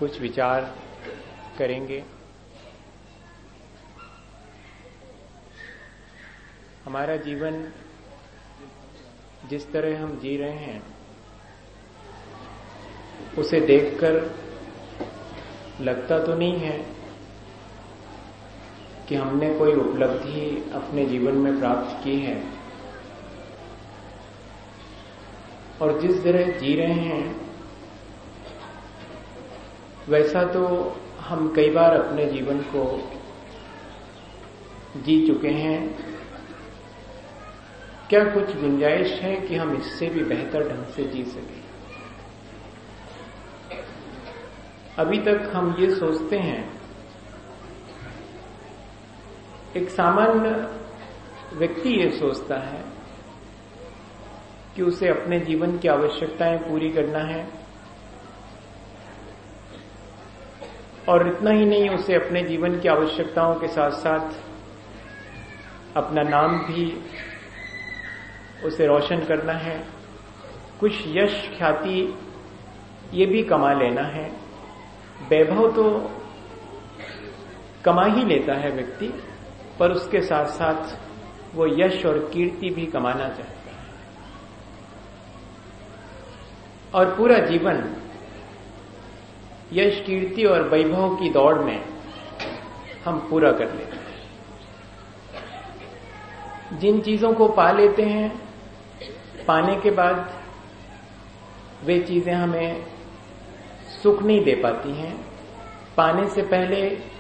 कुछ विचार करेंगे। हमारा जीवन जिस तरह हम जी रहे हैं उसे देखकर लगता तो नहीं है कि हमने कोई उपलब्धि अपने जीवन में प्राप्त की है, और जिस तरह जी रहे हैं वैसा तो हम कई बार अपने जीवन को जी चुके हैं। क्या कुछ गुंजाइश है कि हम इससे भी बेहतर ढंग से जी सकें? अभी तक हम ये सोचते हैं, एक सामान्य व्यक्ति ये सोचता है कि उसे अपने जीवन की आवश्यकताएं पूरी करना है, और इतना ही नहीं, उसे अपने जीवन की आवश्यकताओं के साथ साथ अपना नाम भी उसे रोशन करना है, कुछ यश ख्याति ये भी कमा लेना है। वैभव तो कमा ही लेता है व्यक्ति, पर उसके साथ साथ वो यश और कीर्ति भी कमाना चाहता है, और पूरा जीवन यश कीर्ति और वैभव की दौड़ में हम पूरा कर लेते हैं। जिन चीजों को पा लेते हैं, पाने के बाद वे चीजें हमें सुख नहीं दे पाती हैं। पाने से पहले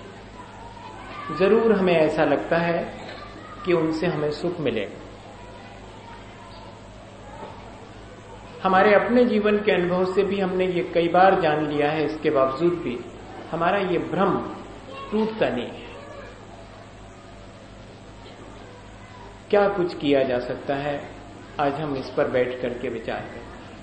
जरूर हमें ऐसा लगता है कि उनसे हमें सुख मिलेगा। हमारे अपने जीवन के अनुभव से भी हमने ये कई बार जान लिया है, इसके बावजूद भी हमारा ये भ्रम टूटता नहीं है। क्या कुछ किया जा सकता है, आज हम इस पर बैठ करके विचार करें।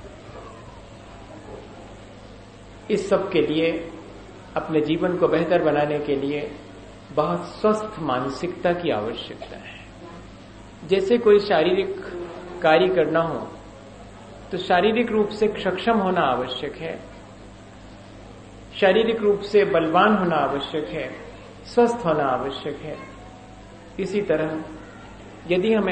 इस सब के लिए, अपने जीवन को बेहतर बनाने के लिए बहुत स्वस्थ मानसिकता की आवश्यकता है। जैसे कोई शारीरिक कार्य करना हो तो शारीरिक रूप से सक्षम होना आवश्यक है, शारीरिक रूप से बलवान होना आवश्यक है, स्वस्थ होना आवश्यक है। इसी तरह यदि हमें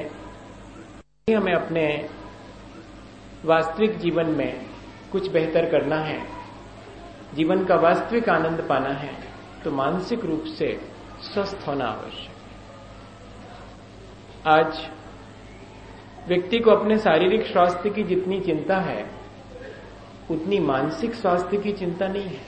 अपने वास्तविक जीवन में कुछ बेहतर करना है, जीवन का वास्तविक आनंद पाना है, तो मानसिक रूप से स्वस्थ होना आवश्यक है। आज व्यक्ति को अपने शारीरिक स्वास्थ्य की जितनी चिंता है, उतनी मानसिक स्वास्थ्य की चिंता नहीं है।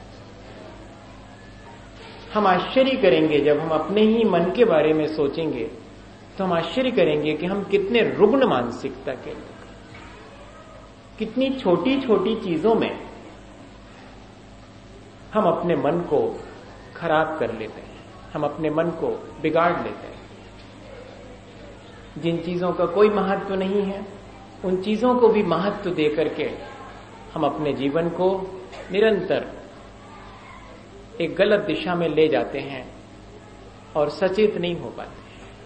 हम आश्चर्य करेंगे जब हम अपने ही मन के बारे में सोचेंगे, तो हम आश्चर्य करेंगे कि हम कितने रुग्ण मानसिकता के लोग, कितनी छोटी छोटी चीजों में हम अपने मन को खराब कर लेते हैं, हम अपने मन को बिगाड़ लेते हैं। जिन चीजों का कोई महत्व नहीं है, उन चीजों को भी महत्व दे करके हम अपने जीवन को निरंतर एक गलत दिशा में ले जाते हैं और सचेत नहीं हो पाते।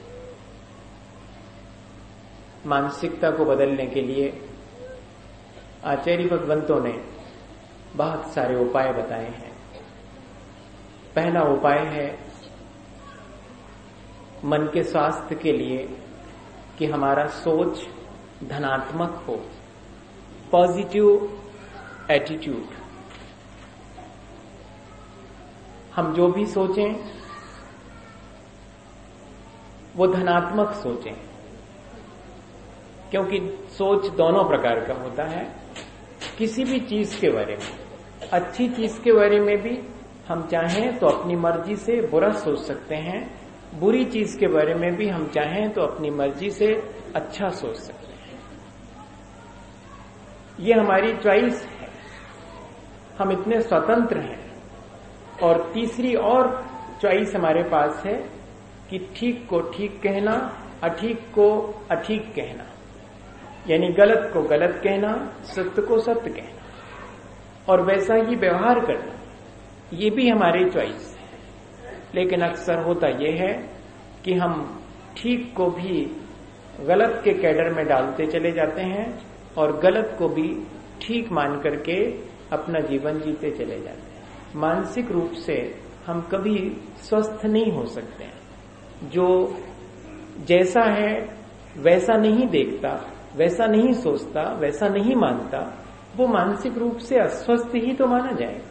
मानसिकता को बदलने के लिए आचार्य भगवंतों ने बहुत सारे उपाय बताए हैं। पहला उपाय है मन के स्वास्थ्य के लिए कि हमारा सोच धनात्मक हो, पॉजिटिव एटीट्यूड। हम जो भी सोचें वो धनात्मक सोचें, क्योंकि सोच दोनों प्रकार का होता है। किसी भी चीज के बारे में, अच्छी चीज के बारे में भी हम चाहें तो अपनी मर्जी से बुरा सोच सकते हैं, बुरी चीज के बारे में भी हम चाहें तो अपनी मर्जी से अच्छा सोच सकते हैं। ये हमारी चॉइस है, हम इतने स्वतंत्र हैं। और तीसरी और चॉइस हमारे पास है कि ठीक को ठीक कहना, अठीक को अठीक कहना, यानी गलत को गलत कहना, सत्य को सत्य कहना, और वैसा ही व्यवहार करना। ये भी हमारी चॉइस है। लेकिन अक्सर होता यह है कि हम ठीक को भी गलत के कैडर में डालते चले जाते हैं और गलत को भी ठीक मान करके अपना जीवन जीते चले जाते हैं। मानसिक रूप से हम कभी स्वस्थ नहीं हो सकते हैं। जो जैसा है वैसा नहीं देखता, वैसा नहीं सोचता, वैसा नहीं मानता, वो मानसिक रूप से अस्वस्थ ही तो माना जाएगा।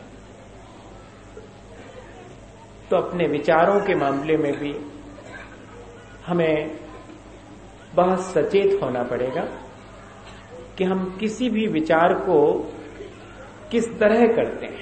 तो अपने विचारों के मामले में भी हमें बहुत सचेत होना पड़ेगा कि हम किसी भी विचार को किस तरह करते हैं।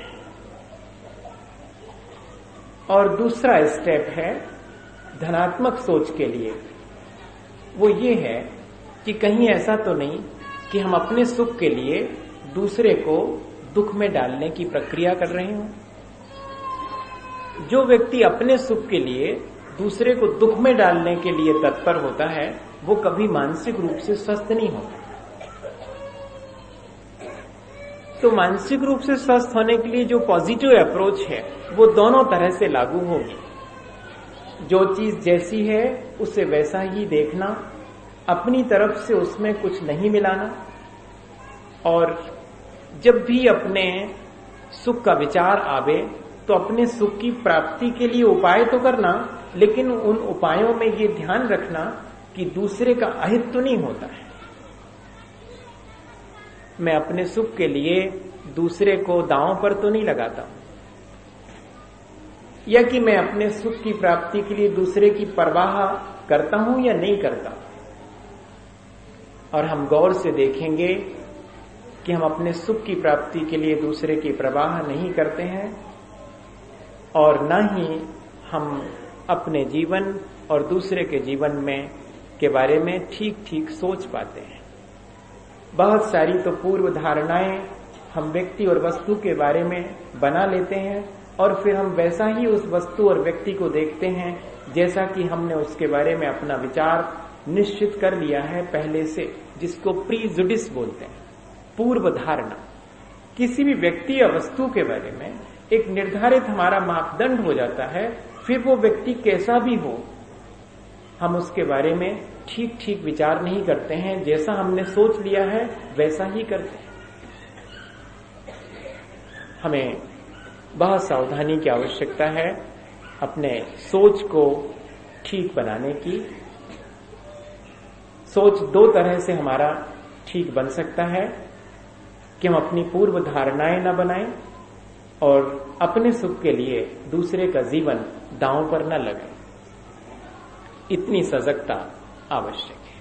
और दूसरा स्टेप है धनात्मक सोच के लिए, वो ये है कि कहीं ऐसा तो नहीं कि हम अपने सुख के लिए दूसरे को दुख में डालने की प्रक्रिया कर रहे हों। जो व्यक्ति अपने सुख के लिए दूसरे को दुख में डालने के लिए तत्पर होता है वो कभी मानसिक रूप से स्वस्थ नहीं होता। तो मानसिक रूप से स्वस्थ होने के लिए जो पॉजिटिव अप्रोच है वो दोनों तरह से लागू होगी। जो चीज जैसी है उसे वैसा ही देखना, अपनी तरफ से उसमें कुछ नहीं मिलाना, और जब भी अपने सुख का विचार आवे तो अपने सुख की प्राप्ति के लिए उपाय तो करना, लेकिन उन उपायों में ये ध्यान रखना कि दूसरे का अहित तो नहीं होता है। मैं अपने सुख के लिए दूसरे को दांव पर तो नहीं लगाता हूं, या कि मैं अपने सुख की प्राप्ति के लिए दूसरे की परवाह करता हूं या नहीं करता। और हम गौर से देखेंगे कि हम अपने सुख की प्राप्ति के लिए दूसरे की परवाह नहीं करते हैं, और न ही हम अपने जीवन और दूसरे के जीवन में के बारे में ठीक ठीक सोच पाते हैं। बहुत सारी तो पूर्व धारणाएं हम व्यक्ति और वस्तु के बारे में बना लेते हैं, और फिर हम वैसा ही उस वस्तु और व्यक्ति को देखते हैं जैसा कि हमने उसके बारे में अपना विचार निश्चित कर लिया है पहले से, जिसको प्रीजुडिस बोलते हैं, पूर्व धारणा। किसी भी व्यक्ति या वस्तु के बारे में एक निर्धारित हमारा मापदंड हो जाता है, फिर वो व्यक्ति कैसा भी हो हम उसके बारे में ठीक ठीक विचार नहीं करते हैं, जैसा हमने सोच लिया है वैसा ही करते हैं। हमें बहुत सावधानी की आवश्यकता है अपने सोच को ठीक बनाने की। सोच दो तरह से हमारा ठीक बन सकता है कि हम अपनी पूर्व धारणाएं न बनाएं और अपने सुख के लिए दूसरे का जीवन दांव पर न लगाएं। इतनी सजगता आवश्यक है।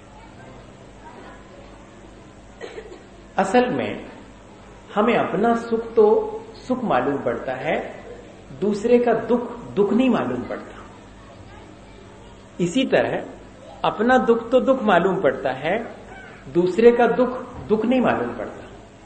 असल में हमें अपना सुख तो सुख मालूम पड़ता है, दूसरे का दुख दुख नहीं मालूम पड़ता। इसी तरह अपना दुख तो दुख मालूम पड़ता है, दूसरे का दुख दुख नहीं मालूम पड़ता।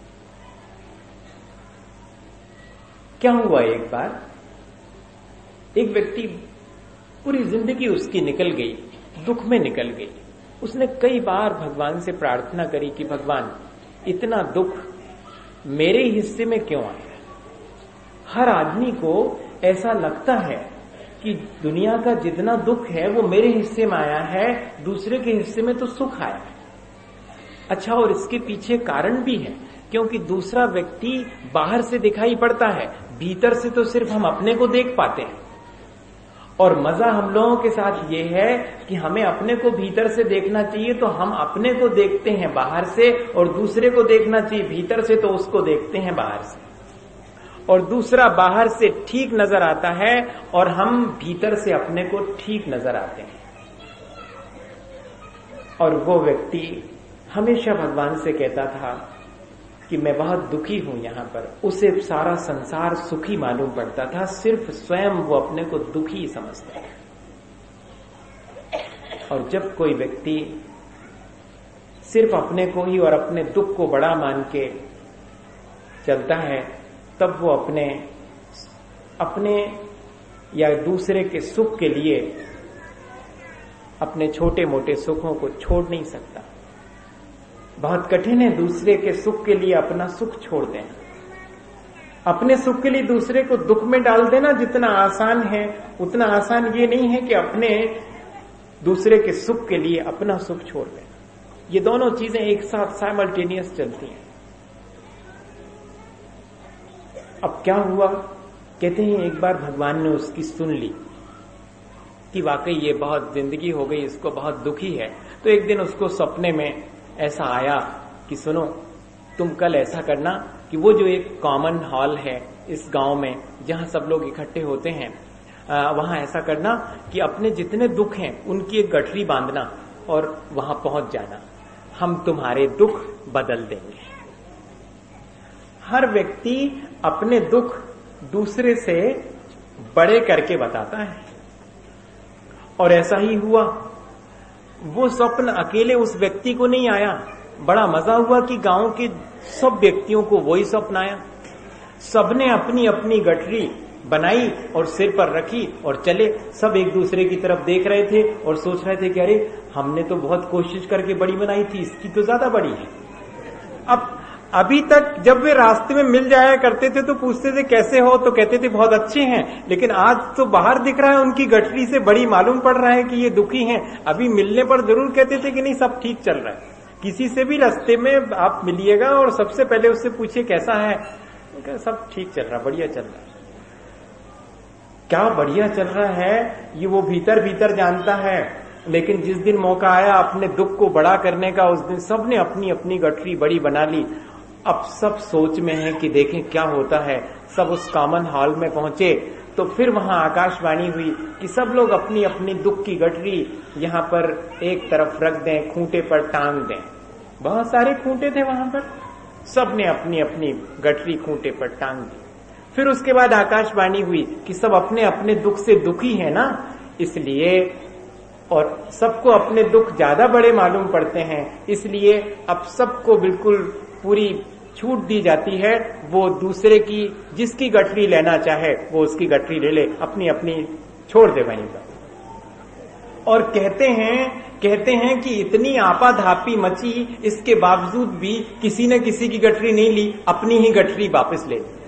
क्या हुआ, एक बार एक व्यक्ति पूरी जिंदगी उसकी निकल गई, दुख में निकल गई। उसने कई बार भगवान से प्रार्थना करी कि भगवान इतना दुख मेरे हिस्से में क्यों आया। हर आदमी को ऐसा लगता है कि दुनिया का जितना दुख है वो मेरे हिस्से में आया है, दूसरे के हिस्से में तो सुख आया है। अच्छा, और इसके पीछे कारण भी है, क्योंकि दूसरा व्यक्ति बाहर से दिखाई पड़ता है, भीतर से तो सिर्फ हम अपने को देख पाते हैं। और मजा हम लोगों के साथ ये है कि हमें अपने को भीतर से देखना चाहिए, तो हम अपने को देखते हैं बाहर से, और दूसरे को देखना चाहिए भीतर से, तो उसको देखते हैं बाहर से। और दूसरा बाहर से ठीक नजर आता है और हम भीतर से अपने को ठीक नजर आते हैं। और वो व्यक्ति हमेशा भगवान से कहता था कि मैं बहुत दुखी हूं यहां पर। उसे सारा संसार सुखी मालूम पड़ता था, सिर्फ स्वयं वो अपने को दुखी समझता है। और जब कोई व्यक्ति सिर्फ अपने को ही और अपने दुख को बड़ा मान के चलता है, तब वो अपने या दूसरे के सुख के लिए अपने छोटे मोटे सुखों को छोड़ नहीं सकता। बहुत कठिन है दूसरे के सुख के लिए अपना सुख छोड़ देना। अपने सुख के लिए दूसरे को दुख में डाल देना जितना आसान है, उतना आसान ये नहीं है कि अपने दूसरे के सुख के लिए अपना सुख छोड़ देना। ये दोनों चीजें एक साथ साइमल्टेनियस चलती हैं। अब क्या हुआ, कहते हैं एक बार भगवान ने उसकी सुन ली कि वाकई ये बहुत जिंदगी हो गई, इसको बहुत दुखी है। तो एक दिन उसको सपने में ऐसा आया कि सुनो, तुम कल ऐसा करना कि वो जो एक कॉमन हॉल है इस गांव में जहां सब लोग इकट्ठे होते हैं, वहां ऐसा करना कि अपने जितने दुख हैं उनकी एक गठरी बांधना और वहां पहुंच जाना, हम तुम्हारे दुख बदल देंगे। हर व्यक्ति अपने दुख दूसरे से बड़े करके बताता है और ऐसा ही हुआ। वो स्वप्न अकेले उस व्यक्ति को नहीं आया, बड़ा मजा हुआ कि गांव के सब व्यक्तियों को वही स्वप्न आया। सबने अपनी अपनी गठरी बनाई और सिर पर रखी और चले। सब एक दूसरे की तरफ देख रहे थे और सोच रहे थे कि अरे हमने तो बहुत कोशिश करके बड़ी बनाई थी, इसकी तो ज्यादा बड़ी है। अब अभी तक जब वे रास्ते में मिल जाया करते थे तो पूछते थे कैसे हो, तो कहते थे बहुत अच्छे हैं, लेकिन आज तो बाहर दिख रहा है उनकी गठरी से बड़ी मालूम पड़ रहा है कि ये दुखी हैं। अभी मिलने पर जरूर कहते थे कि नहीं सब ठीक चल रहा है। किसी से भी रास्ते में आप मिलिएगा और सबसे पहले उससे पूछिए कैसा है, तो सब ठीक चल रहा, बढ़िया चल रहा है। क्या बढ़िया चल रहा है ये वो भीतर भीतर जानता है, लेकिन जिस दिन मौका आया अपने दुख को बड़ा करने का, उस दिन सबने अपनी अपनी गठरी बड़ी बना ली। अब सब सोच में है कि देखें क्या होता है। सब उस कॉमन हॉल में पहुंचे तो फिर वहां आकाशवाणी हुई कि सब लोग अपनी अपनी दुख की गठरी यहां पर एक तरफ रख दें, खूंटे पर टांग दें। बहुत सारे खूंटे थे वहां पर, सबने अपनी अपनी गठरी खूंटे पर टांग दी। फिर उसके बाद आकाशवाणी हुई कि सब अपने अपने दुख से दुखी है ना, इसलिए, और सबको अपने दुख ज्यादा बड़े मालूम पड़ते हैं, इसलिए अब सबको बिल्कुल पूरी छूट दी जाती है। वो दूसरे की जिसकी गठरी लेना चाहे वो उसकी गठरी ले ले, अपनी अपनी छोड़ दे वहीं पर। और कहते हैं कि इतनी आपाधापी मची, इसके बावजूद भी किसी ने किसी की गठरी नहीं ली, अपनी ही गठरी वापस ले ली।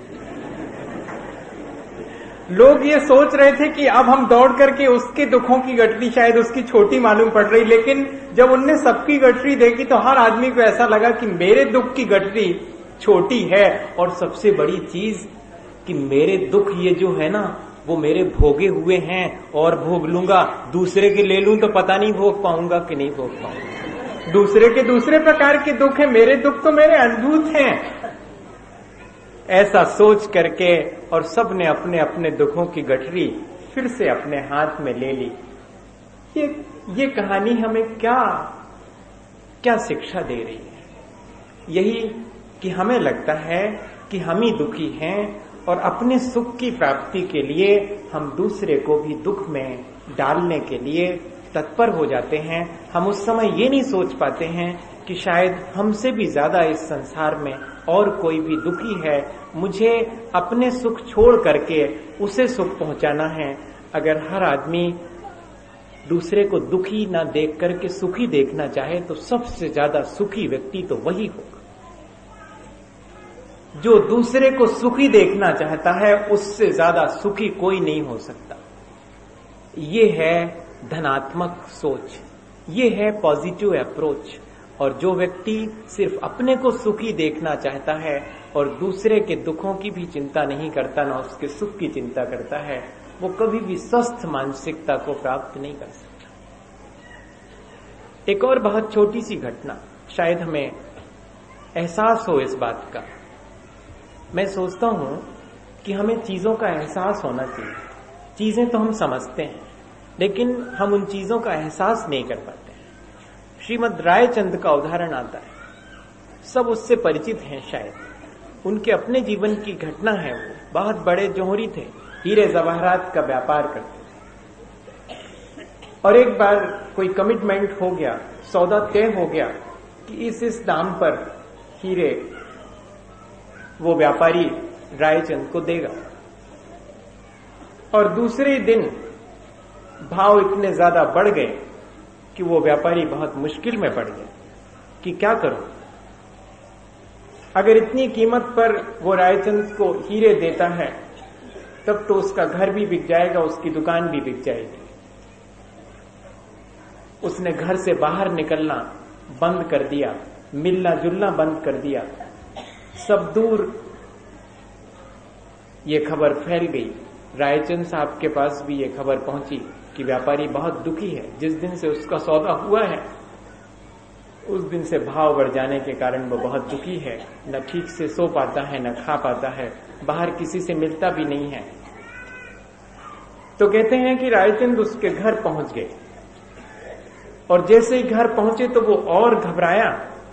लोग ये सोच रहे थे कि अब हम दौड़ करके उसके दुखों की गठरी शायद उसकी छोटी मालूम पड़ रही, लेकिन जब उनने सबकी गठरी देखी तो हर आदमी को ऐसा लगा कि मेरे दुख की गठरी छोटी है। और सबसे बड़ी चीज कि मेरे दुख ये जो है ना वो मेरे भोगे हुए हैं और भोग लूंगा, दूसरे के ले लूं तो पता नहीं भोग पाऊंगा कि नहीं भोग पाऊंगा। दूसरे के दूसरे प्रकार के दुख है, मेरे दुख तो मेरे अद्भुत हैं। ऐसा सोच करके और सबने अपने अपने दुखों की गठरी फिर से अपने हाथ में ले ली। ये कहानी हमें क्या शिक्षा दे रही है? यही कि हमें लगता है कि हम ही दुखी हैं और अपने सुख की प्राप्ति के लिए हम दूसरे को भी दुख में डालने के लिए तत्पर हो जाते हैं। हम उस समय ये नहीं सोच पाते हैं कि शायद हमसे भी ज्यादा इस संसार में और कोई भी दुखी है, मुझे अपने सुख छोड़ करके उसे सुख पहुंचाना है। अगर हर आदमी दूसरे को दुखी ना देख करके सुखी देखना चाहे तो सबसे ज्यादा सुखी व्यक्ति तो वही होगा। जो दूसरे को सुखी देखना चाहता है उससे ज्यादा सुखी कोई नहीं हो सकता। ये है धनात्मक सोच, ये है पॉजिटिव अप्रोच। और जो व्यक्ति सिर्फ अपने को सुखी देखना चाहता है और दूसरे के दुखों की भी चिंता नहीं करता, ना उसके सुख की चिंता करता है, वो कभी भी स्वस्थ मानसिकता को प्राप्त नहीं कर सकता। एक और बहुत छोटी सी घटना, शायद हमें एहसास हो इस बात का। मैं सोचता हूं कि हमें चीजों का एहसास होना चाहिए। चीजें तो हम समझते हैं लेकिन हम उन चीजों का एहसास नहीं कर पाते। श्रीमद् रायचंद का उदाहरण आता है, सब उससे परिचित हैं शायद। उनके अपने जीवन की घटना है। वो बहुत बड़े जौहरी थे, हीरे जवाहरात का व्यापार करते थे। और एक बार कोई कमिटमेंट हो गया, सौदा तय हो गया कि इस दाम पर हीरे वो व्यापारी रायचंद को देगा। और दूसरे दिन भाव इतने ज्यादा बढ़ गए कि वो व्यापारी बहुत मुश्किल में पड़ गया कि क्या करूं। अगर इतनी कीमत पर वो रायचंद को हीरे देता है तब तो उसका घर भी बिक जाएगा, उसकी दुकान भी बिक जाएगी। उसने घर से बाहर निकलना बंद कर दिया, मिलना जुलना बंद कर दिया, सब दूर ये खबर फैल गई, रायचंद साहब के पास भी ये खबर पहुंची कि व्यापारी बहुत दुखी है। जिस दिन से उसका सौदा हुआ है उस दिन से भाव बढ़ जाने के कारण वो बहुत दुखी है, न ठीक से सो पाता है, न खा पाता है, बाहर किसी से मिलता भी नहीं है। तो कहते हैं कि रायचंद उसके घर पहुंच गए और जैसे ही घर पहुंचे तो वो और घबराया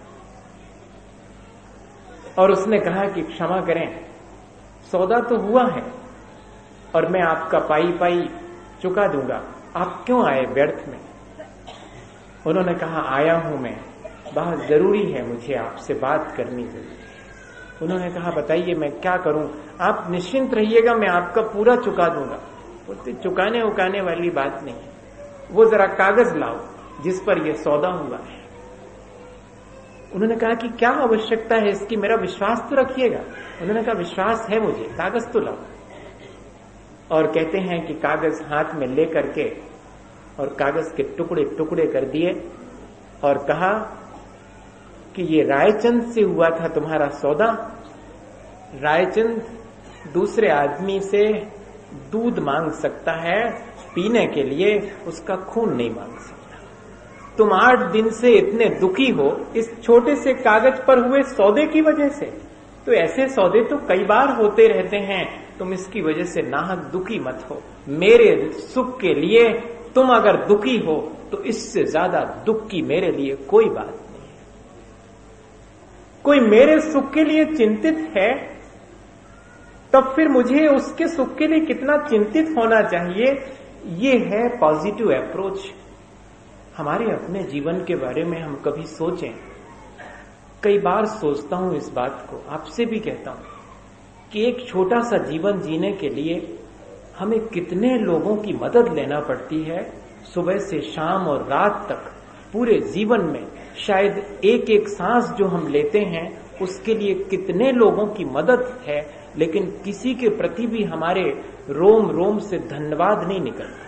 और उसने कहा कि क्षमा करें, सौदा तो हुआ है और मैं आपका पाई पाई चुका दूंगा, आप क्यों आए व्यर्थ में? उन्होंने कहा आया हूं मैं, बहुत जरूरी है, मुझे आपसे बात करनी जरूरी है। उन्होंने कहा बताइए मैं क्या करूं? आप निश्चिंत रहिएगा, मैं आपका पूरा चुका दूंगा। बोलते चुकाने उकाने वाली बात नहीं है, वो जरा कागज लाओ जिस पर यह सौदा हुआ है। उन्होंने कहा कि क्या आवश्यकता है इसकी, मेरा विश्वास तो रखिएगा। उन्होंने कहा विश्वास है मुझे, कागज तो लाओ। और कहते हैं कि कागज हाथ में लेकर के और कागज के टुकड़े टुकड़े कर दिए और कहा कि ये रायचंद से हुआ था तुम्हारा सौदा। रायचंद दूसरे आदमी से दूध मांग सकता है पीने के लिए, उसका खून नहीं मांग सकता। तुम 8 दिन से इतने दुखी हो इस छोटे से कागज पर हुए सौदे की वजह से। तो ऐसे सौदे तो कई बार होते रहते हैं, तुम इसकी वजह से नाहक दुखी मत हो। मेरे सुख के लिए तुम अगर दुखी हो तो इससे ज्यादा दुख की मेरे लिए कोई बात नहीं है। कोई मेरे सुख के लिए चिंतित है तब फिर मुझे उसके सुख के लिए कितना चिंतित होना चाहिए। ये है पॉजिटिव अप्रोच। हमारे अपने जीवन के बारे में हम कभी सोचें। कई बार सोचता हूं इस बात को, आपसे भी कहता हूं कि एक छोटा सा जीवन जीने के लिए हमें कितने लोगों की मदद लेना पड़ती है। सुबह से शाम और रात तक पूरे जीवन में शायद एक एक सांस जो हम लेते हैं उसके लिए कितने लोगों की मदद है, लेकिन किसी के प्रति भी हमारे रोम रोम से धन्यवाद नहीं निकलता।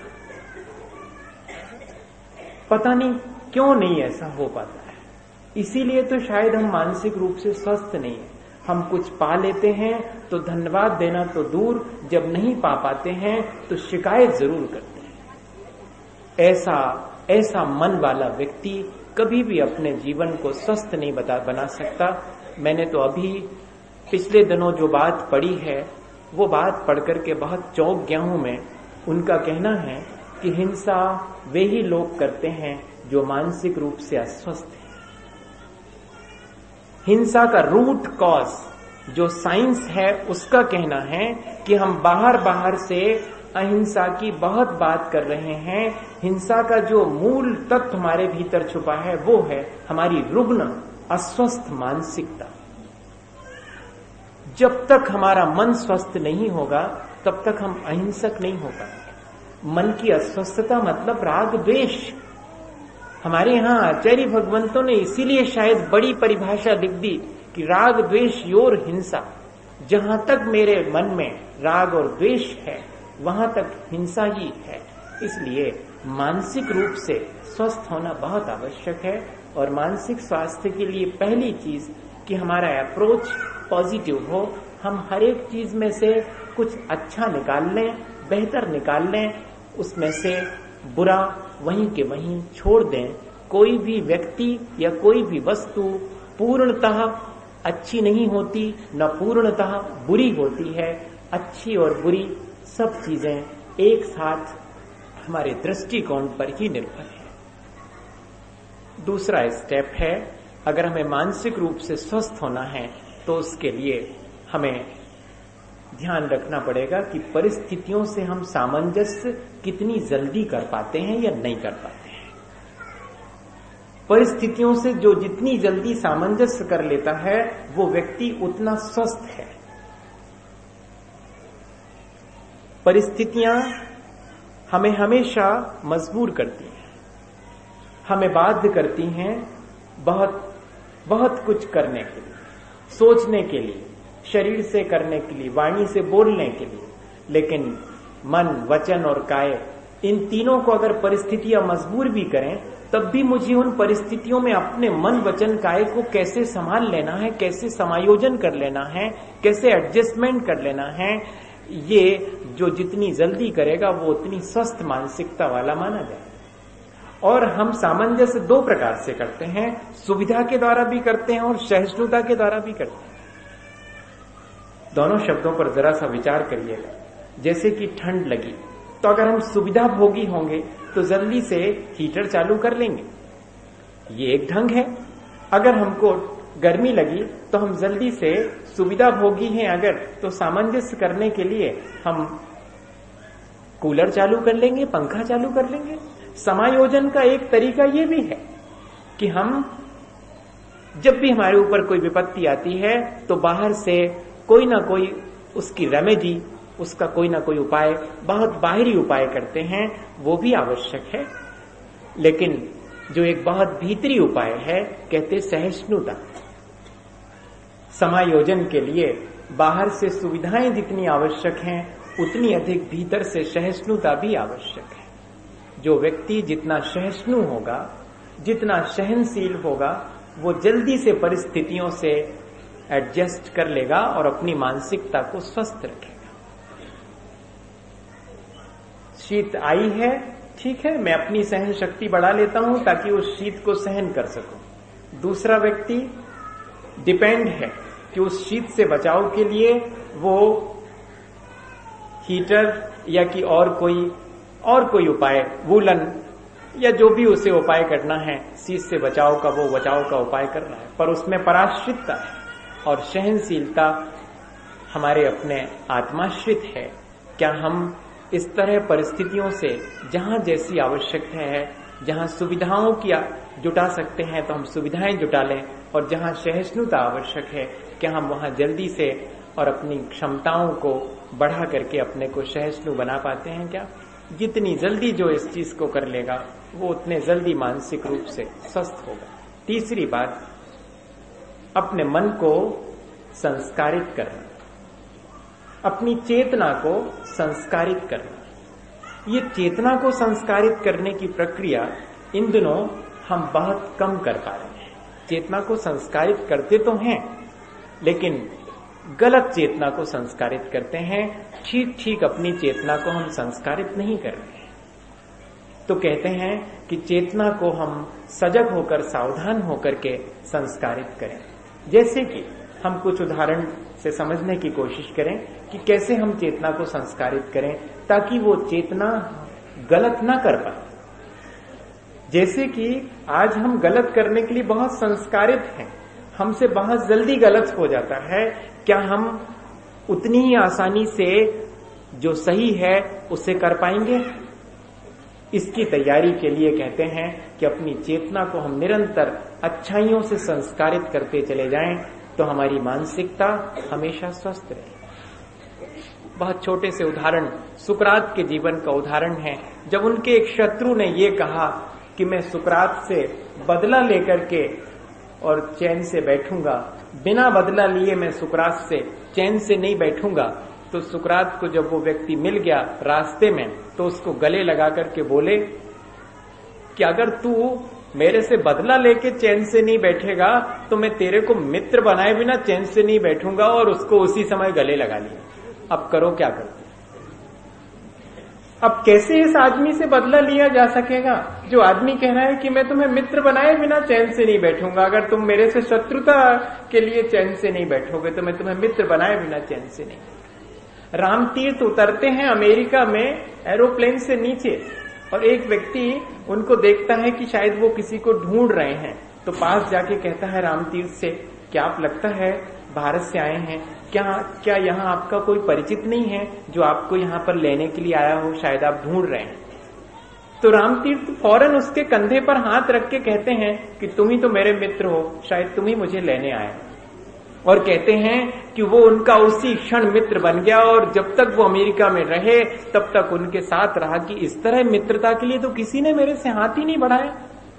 पता नहीं क्यों नहीं ऐसा हो पाता है। इसीलिए तो शायद हम मानसिक रूप से स्वस्थ नहीं है। हम कुछ पा लेते हैं तो धन्यवाद देना तो दूर, जब नहीं पा पाते हैं तो शिकायत जरूर करते हैं। ऐसा मन वाला व्यक्ति कभी भी अपने जीवन को स्वस्थ नहीं बना सकता। मैंने तो अभी पिछले दिनों जो बात पढ़ी है वो बात पढ़कर के बहुत चौंक गया हूं मैं। उनका कहना है कि हिंसा वे ही लोग करते हैं जो मानसिक रूप से अस्वस्थ हैं। हिंसा का रूट कॉज जो साइंस है उसका कहना है कि हम बाहर से अहिंसा की बहुत बात कर रहे हैं। हिंसा का जो मूल तत्व हमारे भीतर छुपा है वो है हमारी रुग्ण अस्वस्थ मानसिकता। जब तक हमारा मन स्वस्थ नहीं होगा तब तक हम अहिंसक नहीं हो पाएंगे। मन की अस्वस्थता मतलब राग द्वेष। हमारे यहां आचार्य भगवंतों ने इसीलिए शायद बड़ी परिभाषा लिख दी कि राग द्वेष योर हिंसा। जहां तक मेरे मन में राग और द्वेष है वहां तक हिंसा ही है। इसलिए मानसिक रूप से स्वस्थ होना बहुत आवश्यक है। और मानसिक स्वास्थ्य के लिए पहली चीज कि हमारा अप्रोच पॉजिटिव हो। हम हर एक चीज में से कुछ अच्छा निकाल लें, बेहतर निकाल लें, उसमें से बुरा वहीं के वहीं छोड़ दें। कोई भी व्यक्ति या कोई भी वस्तु पूर्णतः अच्छी नहीं होती, न पूर्णतः बुरी होती है। अच्छी और बुरी सब चीजें एक साथ हमारे दृष्टिकोण पर ही निर्भर है। दूसरा स्टेप है, अगर हमें मानसिक रूप से स्वस्थ होना है तो उसके लिए हमें ध्यान रखना पड़ेगा कि परिस्थितियों से हम सामंजस्य कितनी जल्दी कर पाते हैं या नहीं कर पाते हैं। परिस्थितियों से जो जितनी जल्दी सामंजस्य कर लेता है वो व्यक्ति उतना स्वस्थ है। परिस्थितियां हमें हमेशा मजबूर करती हैं, हमें बाध्य करती हैं बहुत कुछ करने के लिए, सोचने के लिए, शरीर से करने के लिए, वाणी से बोलने के लिए। लेकिन मन, वचन और काय, इन तीनों को अगर परिस्थितियां मजबूर भी करें तब भी मुझे उन परिस्थितियों में अपने मन, वचन, काय को कैसे संभाल लेना है, कैसे समायोजन कर लेना है, कैसे एडजस्टमेंट कर लेना है, ये जो जितनी जल्दी करेगा वो उतनी स्वस्थ मानसिकता वाला माना जाए। और हम सामंजस्य दो प्रकार से करते हैं, सुविधा के द्वारा भी करते हैं और सहिष्णुता के द्वारा भी करते हैं। दोनों शब्दों पर जरा सा विचार करिएगा। जैसे कि ठंड लगी तो अगर हम सुविधा भोगी होंगे तो जल्दी से हीटर चालू कर लेंगे, ये एक ढंग है। अगर हमको गर्मी लगी तो हम जल्दी से सुविधा भोगी हैं अगर, तो सामंजस्य करने के लिए हम कूलर चालू कर लेंगे, पंखा चालू कर लेंगे। समायोजन का एक तरीका ये भी है कि हम जब भी हमारे ऊपर कोई विपत्ति आती है तो बाहर से कोई ना कोई उसकी रेमेडी, उसका कोई ना कोई उपाय, बहुत बाहरी उपाय करते हैं, वो भी आवश्यक है। लेकिन जो एक बहुत भीतरी उपाय है, कहते सहिष्णुता। समायोजन के लिए बाहर से सुविधाएं जितनी आवश्यक हैं उतनी अधिक भीतर से सहिष्णुता भी आवश्यक है। जो व्यक्ति जितना सहिष्णु होगा, जितना सहनशील होगा, वो जल्दी से परिस्थितियों से एडजस्ट कर लेगा और अपनी मानसिकता को स्वस्थ रखेगा। शीत आई है, ठीक है, मैं अपनी सहन शक्ति बढ़ा लेता हूं ताकि उस शीत को सहन कर सकूं। दूसरा व्यक्ति डिपेंड है कि उस शीत से बचाव के लिए वो हीटर या कि और कोई उपाय, वूलन या जो भी उसे उपाय करना है शीत से बचाव का, वो बचाव का उपाय कर रहा है। पर उसमें पराश्रितता है और सहनशीलता हमारे अपने आत्माश्रित है। क्या हम इस तरह परिस्थितियों से जहां जैसी आवश्यकता है, जहां सुविधाओं की जुटा सकते हैं तो हम सुविधाएं जुटा लें, और जहां सहिष्णुता आवश्यक है क्या हम वहां जल्दी से और अपनी क्षमताओं को बढ़ा करके अपने को सहिष्णु बना पाते हैं क्या? जितनी जल्दी जो इस चीज को कर लेगा वो उतने जल्दी मानसिक रूप से स्वस्थ होगा। तीसरी बात, अपने मन को संस्कारित करना, अपनी चेतना को संस्कारित करना। ये चेतना को संस्कारित करने की प्रक्रिया इन दिनों हम बहुत कम कर पा रहे हैं। चेतना को संस्कारित करते तो हैं, लेकिन गलत चेतना को संस्कारित करते हैं, ठीक ठीक अपनी चेतना को हम संस्कारित नहीं कर रहे हैं। तो कहते हैं कि चेतना को हम सजग होकर, सावधान होकर के संस्कारित करें। जैसे कि हम कुछ उदाहरण से समझने की कोशिश करें कि कैसे हम चेतना को संस्कारित करें ताकि वो चेतना गलत ना कर पाए। जैसे कि आज हम गलत करने के लिए बहुत संस्कारित हैं, हमसे बहुत जल्दी गलत हो जाता है। क्या हम उतनी ही आसानी से जो सही है उसे कर पाएंगे? इसकी तैयारी के लिए कहते हैं कि अपनी चेतना को हम निरंतर अच्छाइयों से संस्कारित करते चले जाएं तो हमारी मानसिकता हमेशा स्वस्थ रहे। बहुत छोटे से उदाहरण, सुकरात के जीवन का उदाहरण है। जब उनके एक शत्रु ने ये कहा कि मैं सुकरात से बदला लेकर के और चैन से बैठूंगा, बिना बदला लिए मैं सुकरात से चैन से नहीं बैठूंगा, तो सुकरात को जब वो व्यक्ति मिल गया रास्ते में तो उसको गले लगा करके बोले कि अगर तू मेरे से बदला लेके चैन से नहीं बैठेगा तो मैं तेरे को मित्र बनाए बिना चैन से नहीं बैठूंगा, और उसको उसी समय गले लगा लिया। अब करो क्या करो? अब कैसे इस आदमी से बदला लिया जा सकेगा जो आदमी कह रहा है कि मैं तुम्हें मित्र बनाए बिना चैन से नहीं बैठूंगा, अगर तुम मेरे से शत्रुता के लिए चैन से नहीं बैठोगे तो मैं तुम्हें मित्र बनाए बिना चैन से नहीं। रामतीर्थ उतरते हैं अमेरिका में एरोप्लेन से नीचे, और एक व्यक्ति उनको देखता है कि शायद वो किसी को ढूंढ रहे हैं, तो पास जाके कहता है रामतीर्थ से, क्या आप लगता है भारत से आए हैं, क्या यहाँ आपका कोई परिचित नहीं है जो आपको यहाँ पर लेने के लिए आया हो, शायद आप ढूंढ रहे हैं। तो रामतीर्थ फौरन उसके कंधे पर हाथ रख के कहते हैं कि तुम ही तो मेरे मित्र हो, शायद तुम ही मुझे लेने आए। और कहते हैं कि वो उनका उसी क्षण मित्र बन गया, और जब तक वो अमेरिका में रहे तब तक उनके साथ रहा कि इस तरह मित्रता के लिए तो किसी ने मेरे से हाथ ही नहीं बढ़ाया।